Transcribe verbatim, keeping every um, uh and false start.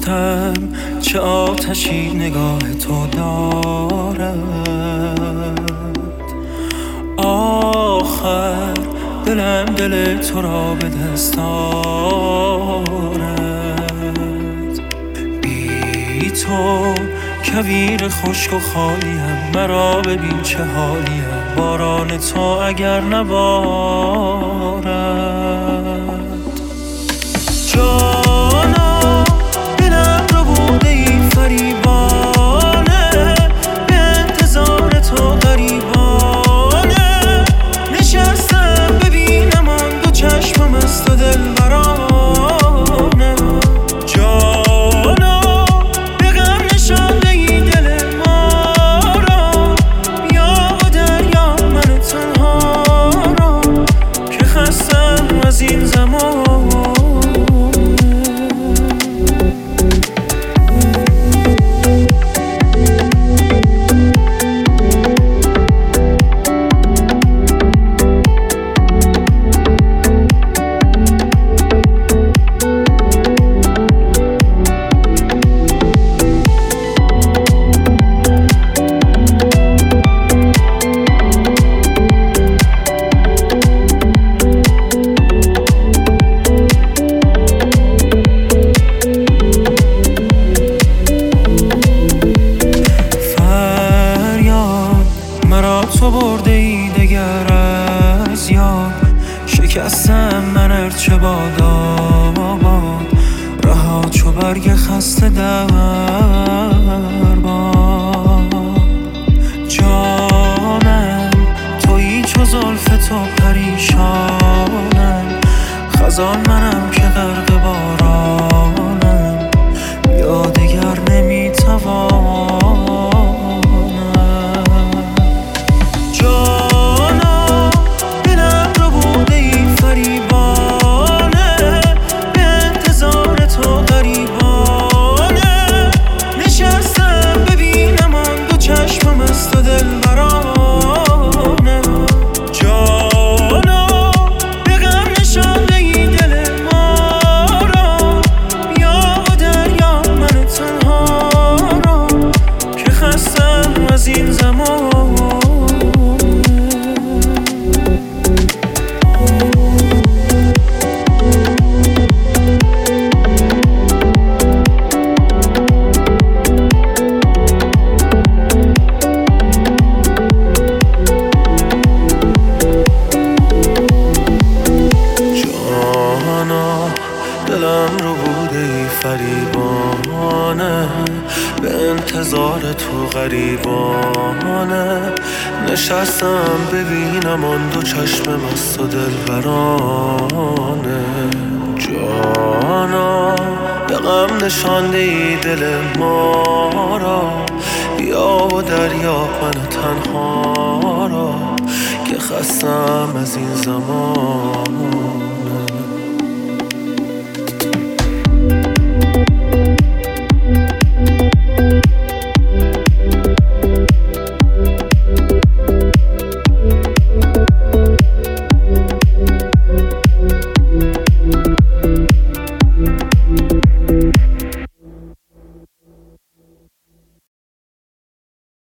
گفتم چه آتشی نگاه تو دارد، آخر دلم دل تو را به دست آرد. بی تو کویر خشک و خالیم، مرا ببین چه حالیم، باران تو اگر نبارد. جانا دلم رو بوده ای فریبانه، به انتظار تو غریبانه. نشستم ببینم آن دو چشمم است و دل برانه. جانا به غم نشانده ای دل ما را، بیا و دریا من تنها را، که خستم از این زمان. تو برده ای دگر از یاد، شکستم من ارچه باد آباد، رها چو برگ خسته در باد. جانم تویی چو زلف تو پریشانم، خزان منم که غرق بارانم، یا دگر نمیتوانم. دلم رو بوده ای فریبانه، به انتظار تو غریبانه. نشستم ببینم آن دو چشم مست و دلبرانه. جانا به غم نشانده ای دل ما را، بیا و دریا من تنها را، که خستم از این زمان.